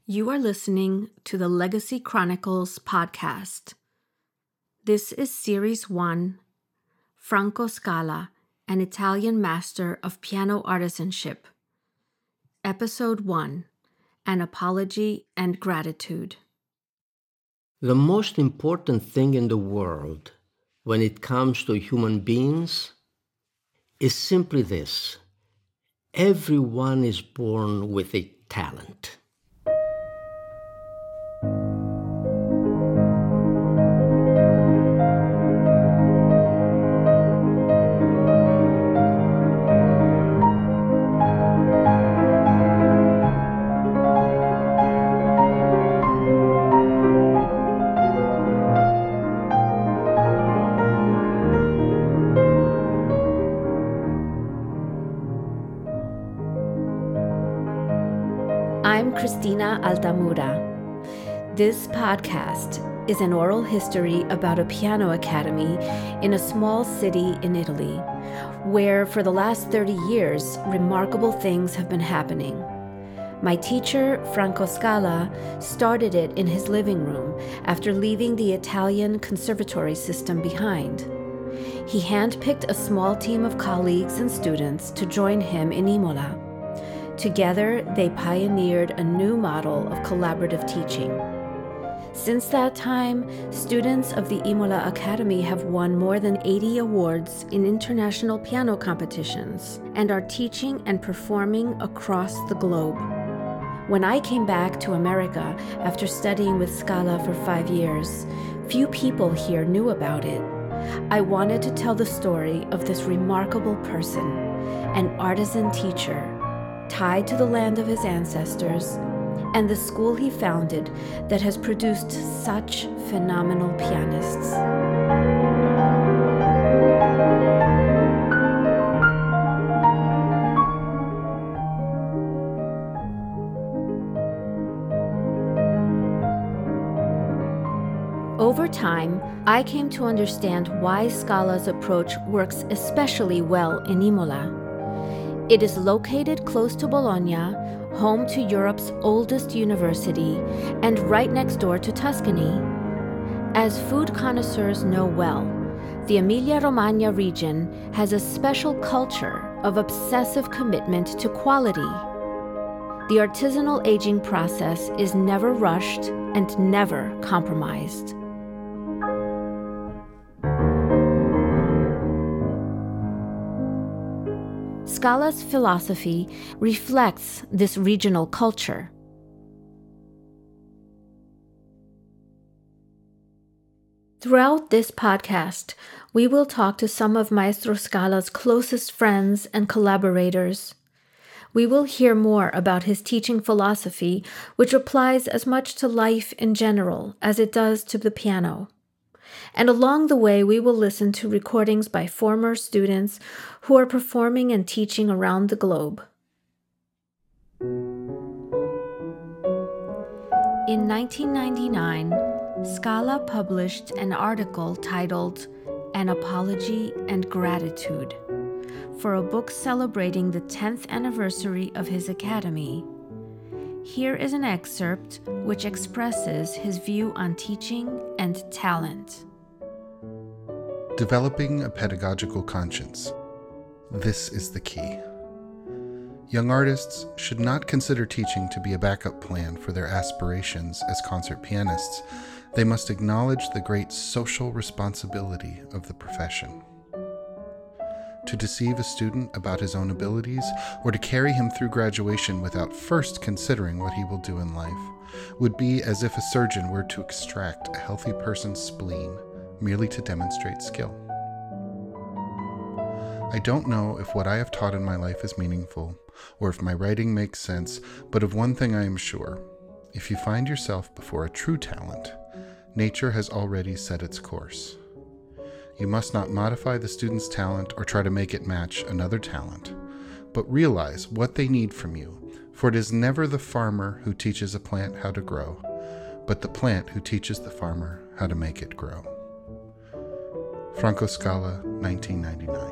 You are listening to the Legacy Chronicles podcast. This is Series 1, Franco Scala, an Italian master of piano artisanship. Episode 1, An Apology and Gratitude. The most important thing in the world when it comes to human beings is simply this: everyone is born with a talent. I'm Cristina Altamura. This podcast is an oral history about a piano academy in a small city in Italy, where for the last 30 years, remarkable things have been happening. My teacher, Franco Scala, started it in his living room after leaving the Italian conservatory system behind. He handpicked a small team of colleagues and students to join him in Imola. Together, they pioneered a new model of collaborative teaching. Since that time, students of the Imola Academy have won more than 80 awards in international piano competitions and are teaching and performing across the globe. When I came back to America after studying with Scala for 5 years, few people here knew about it. I wanted to tell the story of this remarkable person, an artisan teacher, tied to the land of his ancestors, and the school he founded that has produced such phenomenal pianists. Over time, I came to understand why Scala's approach works especially well in Imola. It is located close to Bologna, home to Europe's oldest university, and right next door to Tuscany. As food connoisseurs know well, the Emilia-Romagna region has a special culture of obsessive commitment to quality. The artisanal aging process is never rushed and never compromised. Scala's philosophy reflects this regional culture. Throughout this podcast, we will talk to some of Maestro Scala's closest friends and collaborators. We will hear more about his teaching philosophy, which applies as much to life in general as it does to the piano. And along the way, we will listen to recordings by former students who are performing and teaching around the globe. In 1999, Scala published an article titled An Apology and Gratitude for a book celebrating the 10th anniversary of his academy. Here is an excerpt which expresses his view on teaching and talent. Developing a pedagogical conscience. This is the key. Young artists should not consider teaching to be a backup plan for their aspirations as concert pianists. They must acknowledge the great social responsibility of the profession. To deceive a student about his own abilities, or to carry him through graduation without first considering what he will do in life, would be as if a surgeon were to extract a healthy person's spleen merely to demonstrate skill. I don't know if what I have taught in my life is meaningful, or if my writing makes sense, but of one thing I am sure: if you find yourself before a true talent, nature has already set its course. You must not modify the student's talent or try to make it match another talent, but realize what they need from you, for it is never the farmer who teaches a plant how to grow, but the plant who teaches the farmer how to make it grow. Franco Scala, 1999.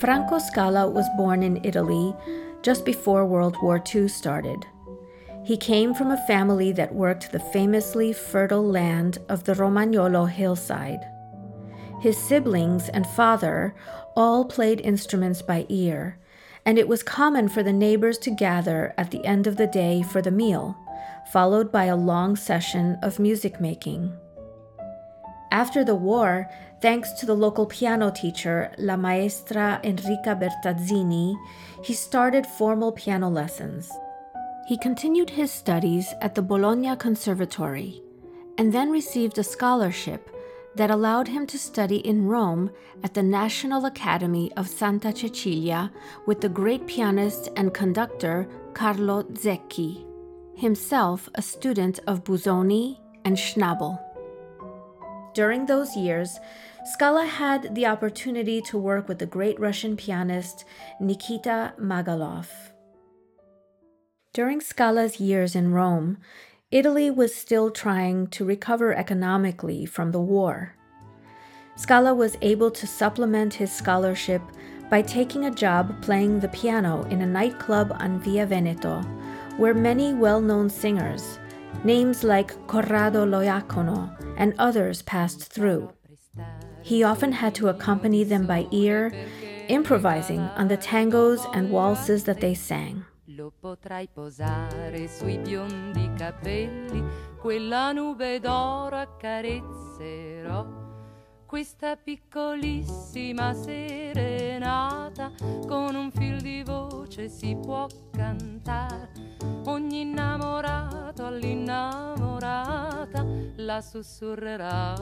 Franco Scala was born in Italy just before World War II started. He came from a family that worked the famously fertile land of the Romagnolo hillside. His siblings and father all played instruments by ear, and it was common for the neighbors to gather at the end of the day for the meal, followed by a long session of music making. After the war, thanks to the local piano teacher, La Maestra Enrica Bertazzini, he started formal piano lessons. He continued his studies at the Bologna Conservatory and then received a scholarship that allowed him to study in Rome at the National Academy of Santa Cecilia with the great pianist and conductor Carlo Zecchi, himself a student of Busoni and Schnabel. During those years, Scala had the opportunity to work with the great Russian pianist Nikita Magalov. During Scala's years in Rome, Italy was still trying to recover economically from the war. Scala was able to supplement his scholarship by taking a job playing the piano in a nightclub on Via Veneto, where many well-known singers, names like Corrado Loiacono and others passed through. He often had to accompany them by ear, improvising on the tangos and waltzes that they sang. Lo potrai posare sui biondi capelli, quella nube d'oro accarezzerò. Questa piccolissima serenata, con un fil di voce si può cantare. Ogni innamorato all'innamorata la sussurrerà,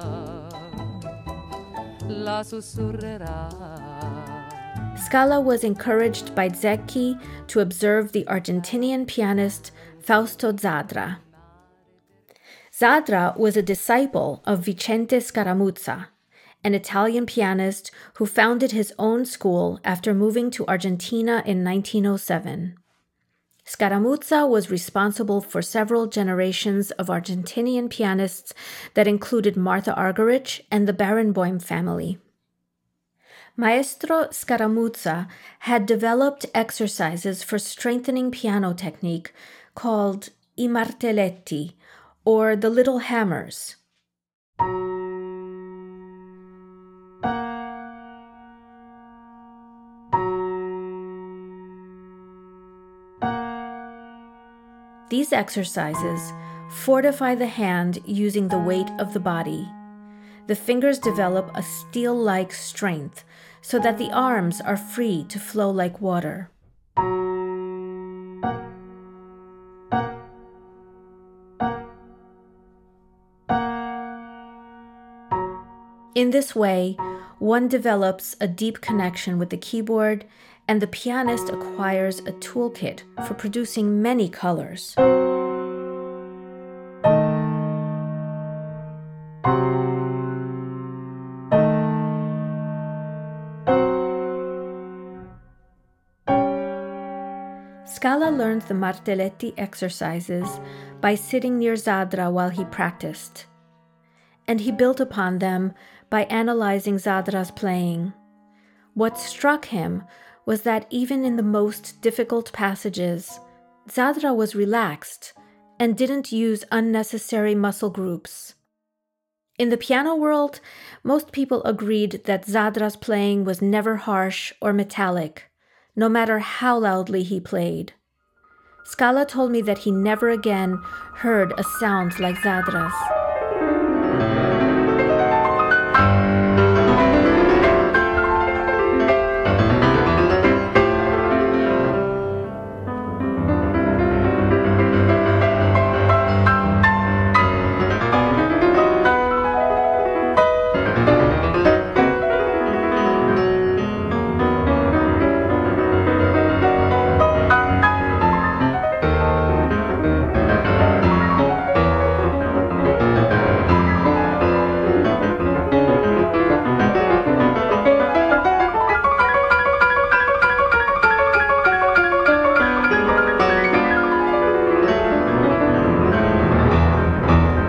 la sussurrerà. Scala was encouraged by Zecchi to observe the Argentinian pianist Fausto Zadra. Zadra was a disciple of Vicente Scaramuzza, an Italian pianist who founded his own school after moving to Argentina in 1907. Scaramuzza was responsible for several generations of Argentinian pianists that included Martha Argerich and the Barenboim family. Maestro Scaramuzza had developed exercises for strengthening piano technique called I martelletti, or the little hammers. These exercises fortify the hand using the weight of the body. The fingers develop a steel-like strength so that the arms are free to flow like water. In this way, one develops a deep connection with the keyboard, and the pianist acquires a toolkit for producing many colors. Scala learned the martelletti exercises by sitting near Zadra while he practiced, and he built upon them by analyzing Zadra's playing. What struck him was that even in the most difficult passages, Zadra was relaxed and didn't use unnecessary muscle groups. In the piano world, most people agreed that Zadra's playing was never harsh or metallic, no matter how loudly he played. Scala told me that he never again heard a sound like Zadra's.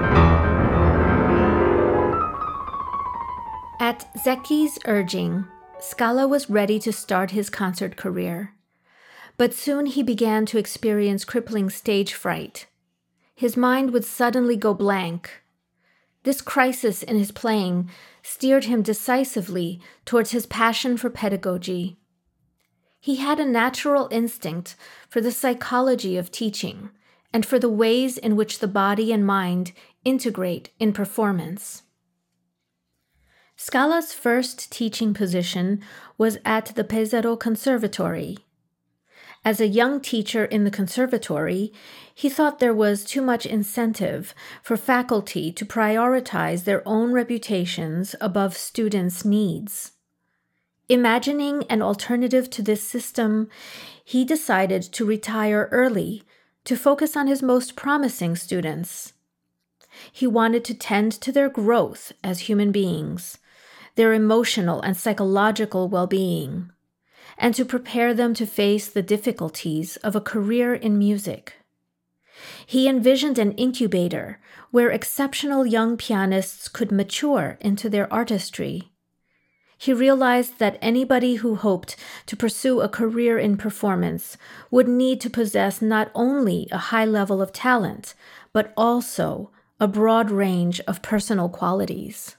At Zecchi's urging, Scala was ready to start his concert career, but soon he began to experience crippling stage fright. His mind would suddenly go blank. This crisis in his playing steered him decisively towards his passion for pedagogy. He had a natural instinct for the psychology of teaching and for the ways in which the body and mind integrate in performance. Scala's first teaching position was at the Pesaro Conservatory. As a young teacher in the conservatory, he thought there was too much incentive for faculty to prioritize their own reputations above students' needs. Imagining an alternative to this system, he decided to retire early to focus on his most promising students. He wanted to tend to their growth as human beings, their emotional and psychological well-being, and to prepare them to face the difficulties of a career in music. He envisioned an incubator where exceptional young pianists could mature into their artistry. He realized that anybody who hoped to pursue a career in performance would need to possess not only a high level of talent, but also a broad range of personal qualities.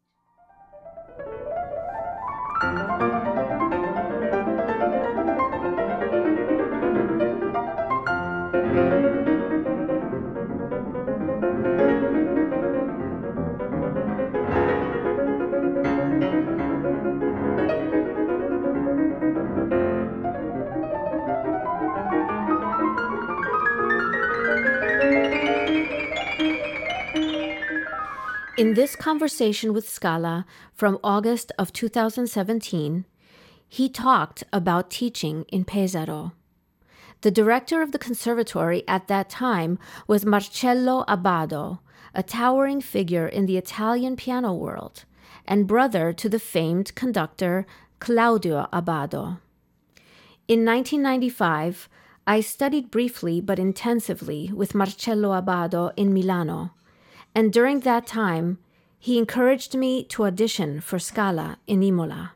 In this conversation with Scala from August of 2017, he talked about teaching in Pesaro. The director of the conservatory at that time was Marcello Abbado, a towering figure in the Italian piano world, and brother to the famed conductor Claudio Abbado. In 1995, I studied briefly but intensively with Marcello Abbado in Milano, and during that time, he encouraged me to audition for Scala in Imola.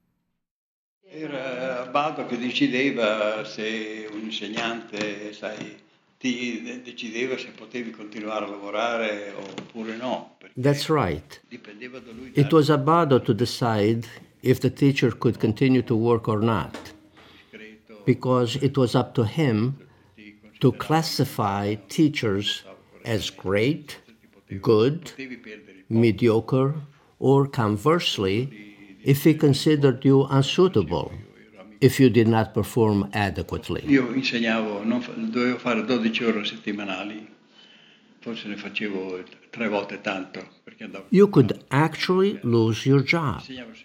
Era Abbado che decideva se un insegnante, ti decideva se potevi continuare a lavorare oppure no. That's right. It was Abbado to decide if the teacher could continue to work or not, because it was up to him to classify teachers as great, good, mediocre, or conversely, if he considered you unsuitable, if you did not perform adequately. Io insegnavo, dovevo fare 12 ore settimanali, forse ne facevo 3 volte tanto. Perché andavo. You could actually lose your job.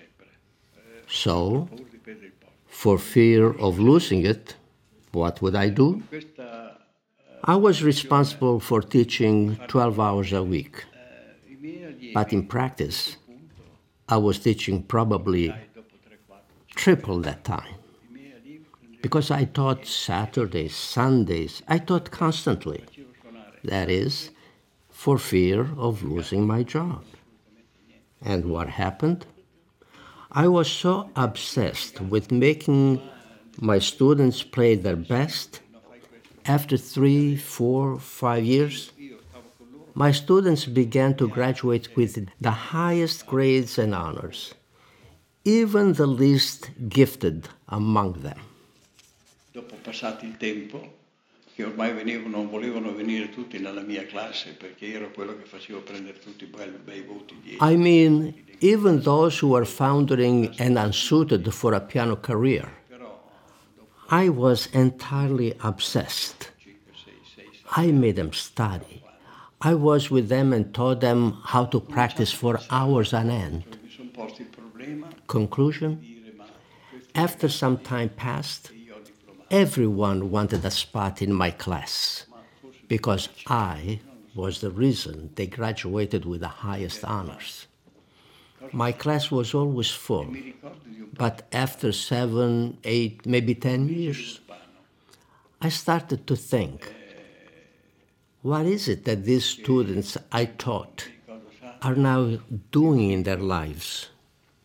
So, for fear of losing it, what would I do? I was responsible for teaching 12 hours a week. But in practice, I was teaching probably triple that time. Because I taught Saturdays, Sundays, I taught constantly. That is, for fear of losing my job. And what happened? I was so obsessed with making my students play their best. After 3, 4, 5 years, my students began to graduate with the highest grades and honors, even the least gifted among them. Dopo passato il tempo, che ormai non volevano venire tutti nella mia classe perché ero quello che facevo prendere tutti bei voti. I mean, even those who were foundering and unsuited for a piano career. I was entirely obsessed. I made them study. I was with them and taught them how to practice for hours on end. Conclusion? After some time passed, everyone wanted a spot in my class because I was the reason they graduated with the highest honors. My class was always full, but after 7, 8, maybe 10 years, I started to think, what is it that these students I taught are now doing in their lives?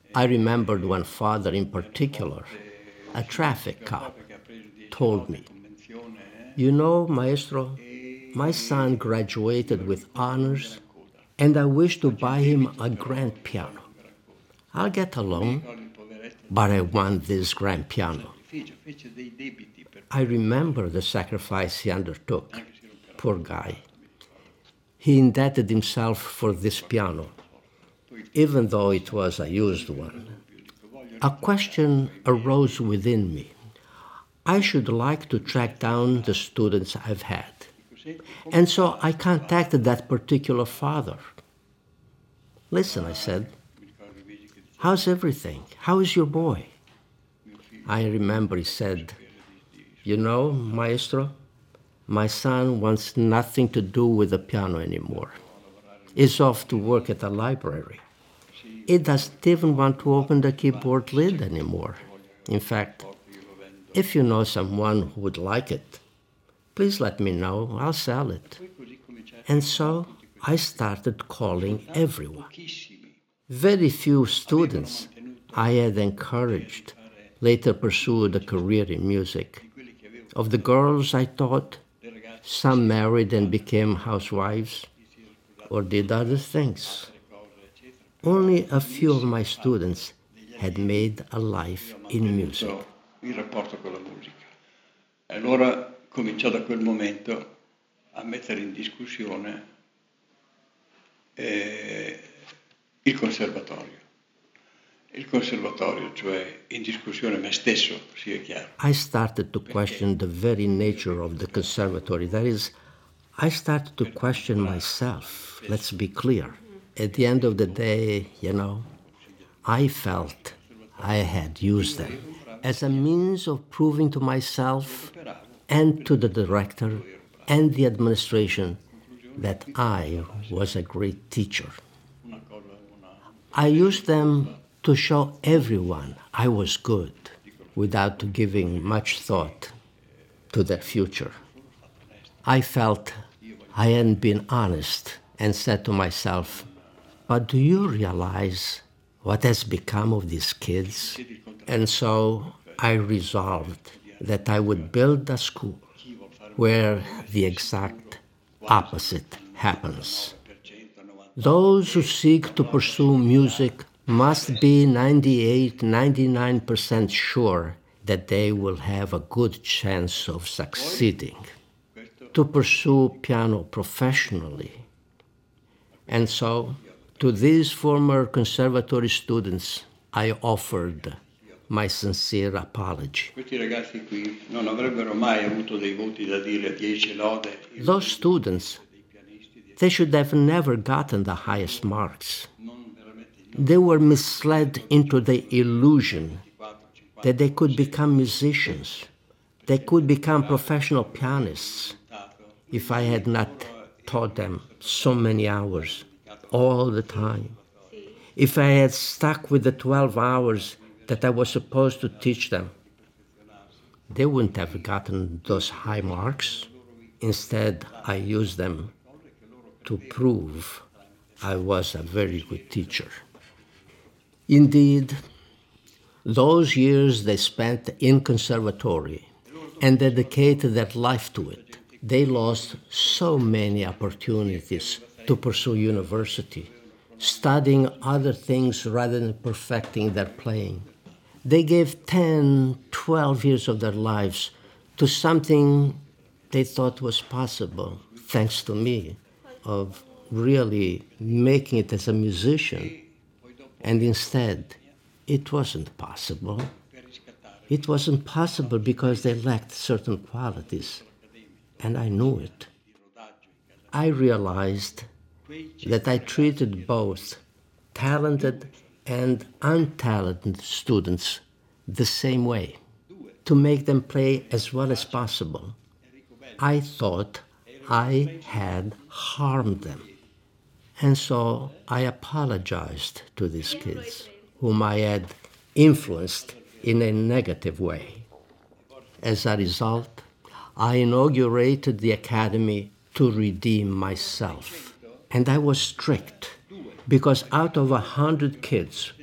I remembered one father in particular, a traffic cop, told me, "You know, maestro, my son graduated with honors, and I wish to buy him a grand piano. I'll get a loan, but I want this grand piano." I remember the sacrifice he undertook. Poor guy. He indebted himself for this piano, even though it was a used one. A question arose within me. I should like to track down the students I've had. And so I contacted that particular father. "Listen," I said, "how's everything? How is your boy?" I remember he said, "You know, maestro, my son wants nothing to do with the piano anymore. He's off to work at a library. He doesn't even want to open the keyboard lid anymore. In fact, if you know someone who would like it, please let me know. I'll sell it." And so I started calling everyone. Very few students I had encouraged later pursued a career in music. Of the girls I taught, some married and became housewives or did other things. Only a few of my students had made a life in music. Il rapporto con la musica. E allora cominciò da quel momento a mettere in discussione il conservatorio. Il conservatorio, cioè in discussione me stesso, sia chiaro. I started to question the very nature of the conservatory. That is, I started to question myself. Let's be clear. At the end of the day, I felt I had used them as a means of proving to myself and to the director and the administration that I was a great teacher. I used them to show everyone I was good without giving much thought to their future. I felt I hadn't been honest and said to myself, "But do you realize what has become of these kids?" And so I resolved that I would build a school where the exact opposite happens. Those who seek to pursue music must be 99% sure that they will have a good chance of succeeding. To pursue piano professionally. And so, to these former conservatory students, I offered my sincere apology. Questi ragazzi qui non avrebbero mai avuto dei voti da dire 10 lode. Those students, they should have never gotten the highest marks. They were misled into the illusion that they could become musicians, they could become professional pianists, if I had not taught them so many hours, all the time. If I had stuck with the 12 hours that I was supposed to teach them, they wouldn't have gotten those high marks. Instead, I used them to prove I was a very good teacher. Indeed, those years they spent in conservatory and dedicated their life to it, they lost so many opportunities to pursue university, studying other things rather than perfecting their playing. They gave 10, 12 years of their lives to something they thought was possible, thanks to me, of really making it as a musician. And instead, it wasn't possible. It wasn't possible because they lacked certain qualities, and I knew it. I realized that I treated both talented and untalented students the same way, to make them play as well as possible. I thought I had harmed them. And so I apologized to these kids, whom I had influenced in a negative way. As a result, I inaugurated the academy to redeem myself. And I was strict, because out of 100 kids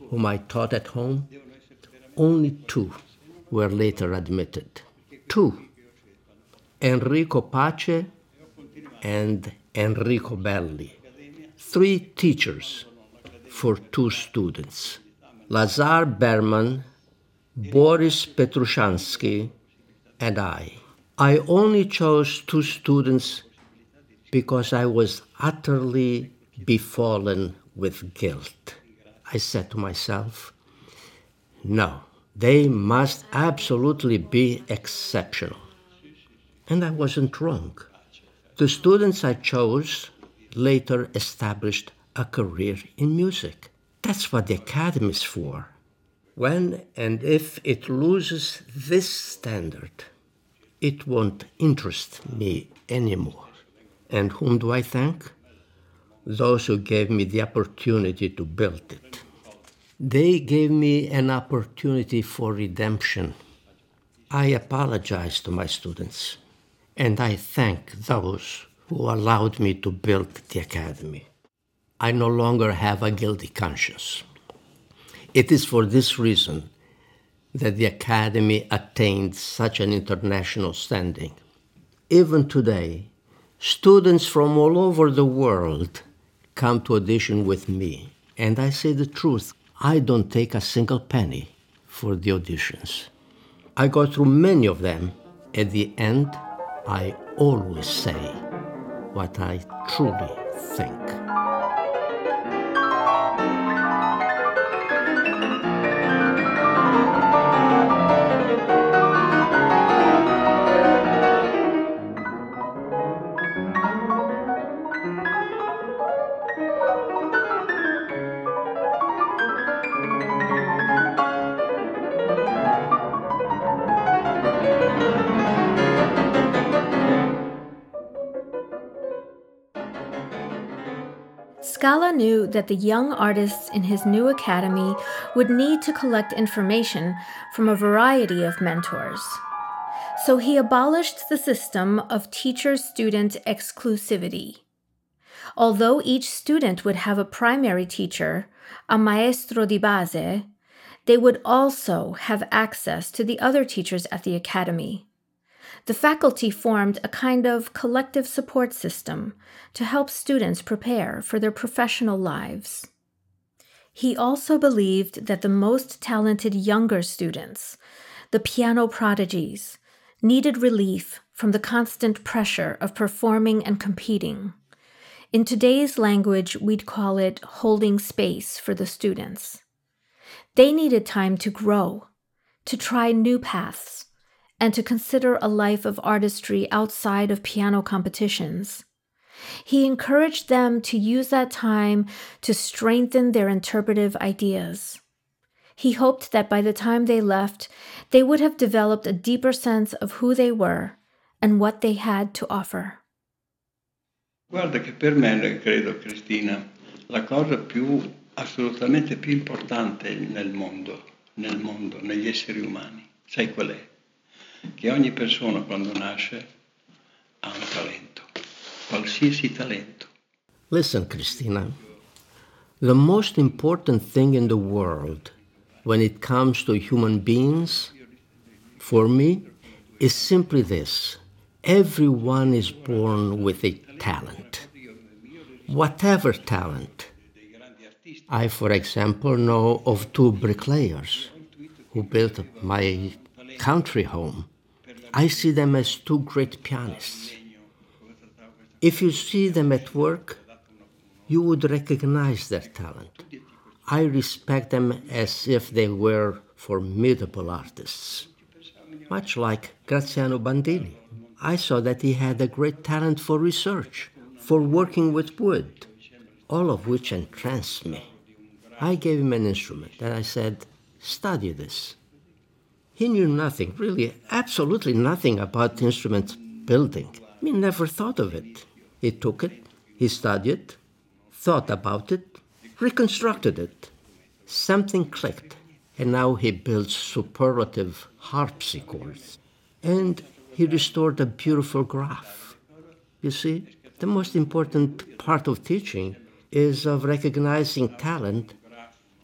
whom I taught at home, only 2 were later admitted. 2. Enrico Pace and Enrico Belli. 3 teachers for 2 students. Lazar Berman, Boris Petrushansky, and I. I only chose 2 students because I was utterly befallen with guilt. I said to myself, no, they must absolutely be exceptional. And I wasn't wrong. The students I chose later established a career in music. That's what the Academy is for. When and if it loses this standard, it won't interest me anymore. And whom do I thank? Those who gave me the opportunity to build it. They gave me an opportunity for redemption. I apologize to my students, and I thank those who allowed me to build the Academy. I no longer have a guilty conscience. It is for this reason that the Academy attained such an international standing. Even today, students from all over the world come to audition with me. And I say the truth, I don't take a single penny for the auditions. I go through many of them. At the end, I always say what I truly think. Scala knew that the young artists in his new academy would need to collect information from a variety of mentors. So he abolished the system of teacher-student exclusivity. Although each student would have a primary teacher, a maestro di base, they would also have access to the other teachers at the academy. The faculty formed a kind of collective support system to help students prepare for their professional lives. He also believed that the most talented younger students, the piano prodigies, needed relief from the constant pressure of performing and competing. In today's language, we'd call it holding space for the students. They needed time to grow, to try new paths, and to consider a life of artistry outside of piano competitions. He encouraged them to use that time to strengthen their interpretive ideas. He hoped that by the time they left, they would have developed a deeper sense of who they were and what they had to offer. Guarda che per me, credo Cristina, la cosa assolutamente più importante nel mondo, negli esseri umani, sai qual è? Che ogni persona quando nasce ha un talento, qualsiasi talento. Listen, Cristina, the most important thing in the world when it comes to human beings, for me, is simply this. Everyone is born with a talent, whatever talent. I, for example, know of 2 bricklayers who built my country home. I see them as 2 great pianists. If you see them at work, you would recognize their talent. I respect them as if they were formidable artists. Much like Graziano Bandini. I saw that he had a great talent for research, for working with wood, all of which entranced me. I gave him an instrument and I said, study this. He knew nothing, really, absolutely nothing about instrument building. He never thought of it. He took it, he studied, thought about it, reconstructed it. Something clicked, and now he builds superlative harpsichords. And he restored a beautiful graph. You see, the most important part of teaching is of recognizing talent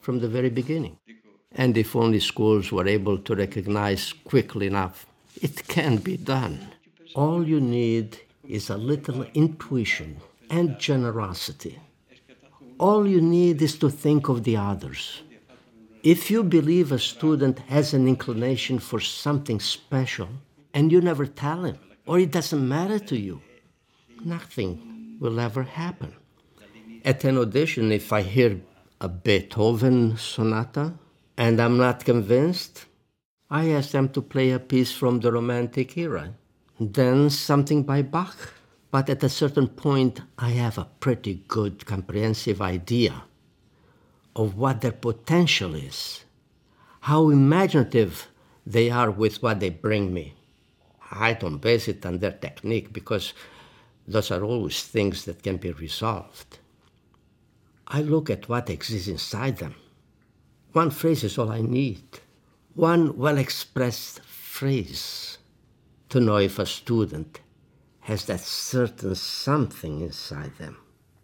from the very beginning. And if only schools were able to recognize quickly enough, it can be done. All you need is a little intuition and generosity. All you need is to think of the others. If you believe a student has an inclination for something special and you never tell him, or it doesn't matter to you, nothing will ever happen. At an audition, if I hear a Beethoven sonata and I'm not convinced, I ask them to play a piece from the Romantic era, then something by Bach. But at a certain point, I have a pretty good comprehensive idea of what their potential is, how imaginative they are with what they bring me. I don't base it on their technique because those are always things that can be resolved. I look at what exists inside them. One phrase is all I need. One well-expressed phrase to know if a student has that certain something inside them.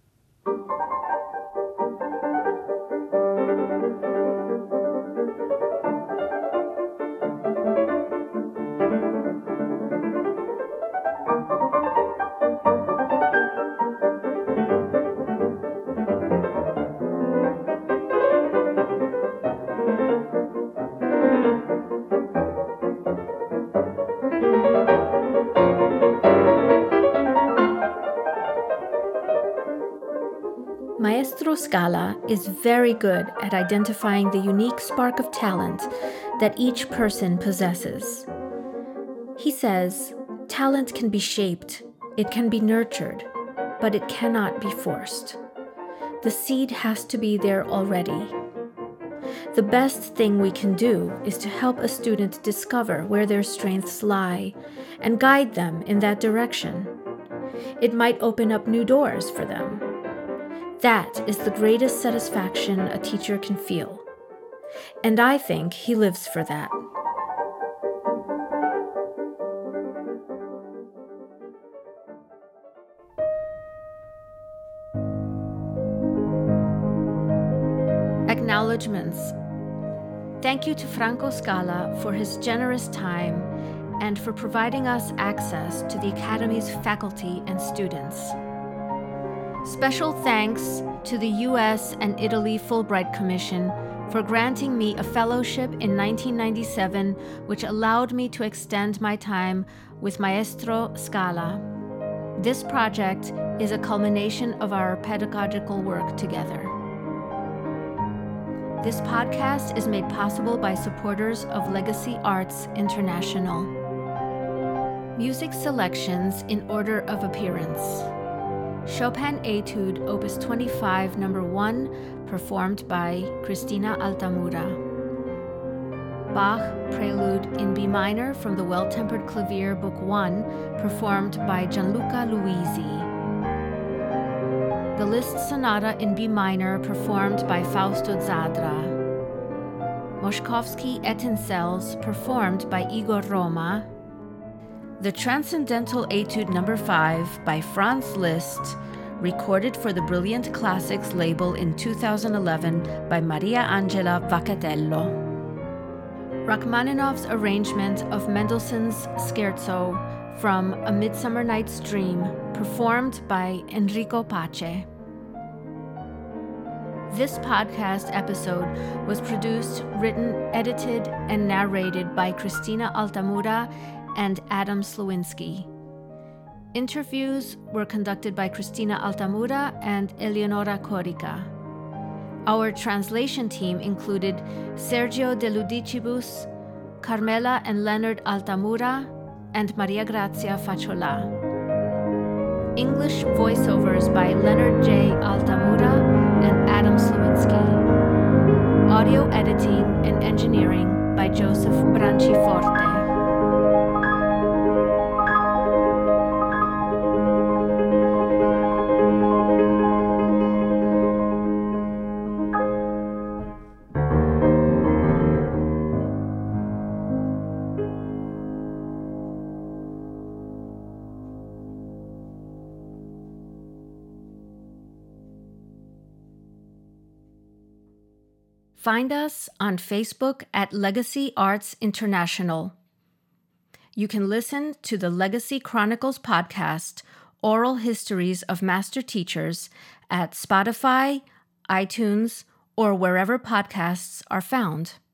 Maestro Scala is very good at identifying the unique spark of talent that each person possesses. He says, talent can be shaped, it can be nurtured, but it cannot be forced. The seed has to be there already. The best thing we can do is to help a student discover where their strengths lie and guide them in that direction. It might open up new doors for them. That is the greatest satisfaction a teacher can feel. And I think he lives for that. Acknowledgements. Thank you to Franco Scala for his generous time and for providing us access to the Academy's faculty and students. Special thanks to the U.S. and Italy Fulbright Commission for granting me a fellowship in 1997, which allowed me to extend my time with Maestro Scala. This project is a culmination of our pedagogical work together. This podcast is made possible by supporters of Legacy Arts International. Music selections in order of appearance. Chopin Etude, Opus 25, No. 1, performed by Cristina Altamura. Bach Prelude in B minor from the Well-Tempered Clavier, Book 1, performed by Gianluca Luisi. The Liszt Sonata in B minor, performed by Fausto Zadra. Moszkowski Etincelles, performed by Igor Roma. The Transcendental Etude No. 5 by Franz Liszt, recorded for the Brilliant Classics label in 2011 by Maria Angela Vaccatello. Rachmaninoff's arrangement of Mendelssohn's Scherzo from A Midsummer Night's Dream, performed by Enrico Pace. This podcast episode was produced, written, edited, and narrated by Cristina Altamura and Adam Slowinski. Interviews were conducted by Cristina Altamura and Eleonora Corica. Our translation team included Sergio De Ludicibus, Carmela and Leonard Altamura, and Maria Grazia Faciola. English voiceovers by Leonard J. Altamura and Adam Slowinski. Audio editing and engineering by Joseph Branciforte. Find us on Facebook at Legacy Arts International. You can listen to the Legacy Chronicles podcast, Oral Histories of Master Teachers, at Spotify, iTunes, or wherever podcasts are found.